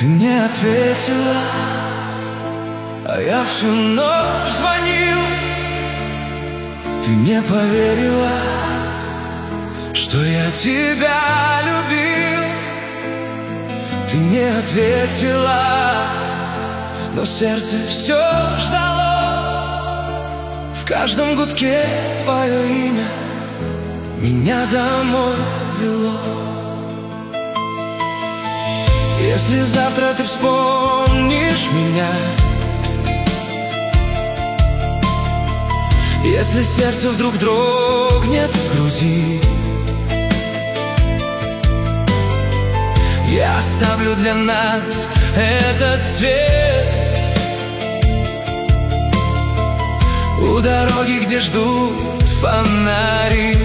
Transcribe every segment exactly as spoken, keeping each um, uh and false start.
Ты не ответила, а я всю ночь звонил. Ты не поверила, что я тебя любил. Ты не ответила, но сердце все ждало. В каждом гудке твое имя меня домой вело. Если завтра ты вспомнишь меня, если сердце вдруг дрогнет в груди, я оставлю для нас этот свет у дороги, где ждут фонари.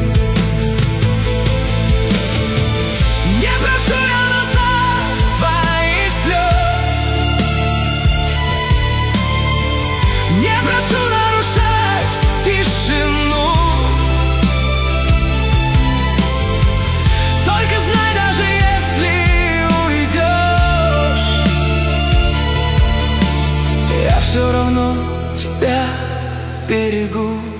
Не прошу я назад твоих слез, не прошу нарушать тишину. Только знай, даже если уйдешь, я все равно тебя берегу.